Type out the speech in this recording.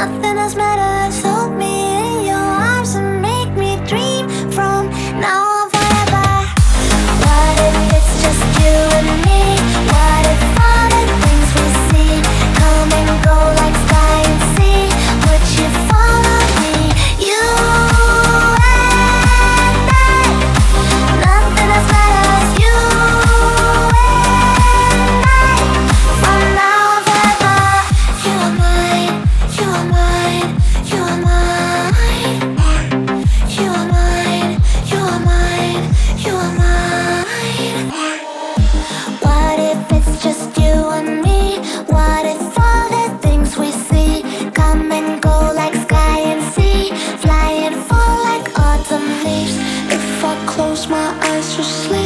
Nothing else matters. Hold me in your arms and make me dream from now on forever. What if it's just you and me? What if all the things we see come and go like sky and sea? Would you follow me? You and I. Nothing else matters. You and I. From now on forever. You are mine. You are mine. You are mine. You are mine. You are mine. You are mine. What if it's just you and me? What if all the things we see come and go like sky and sea, fly and fall like autumn leaves? If I close my eyes to sleep,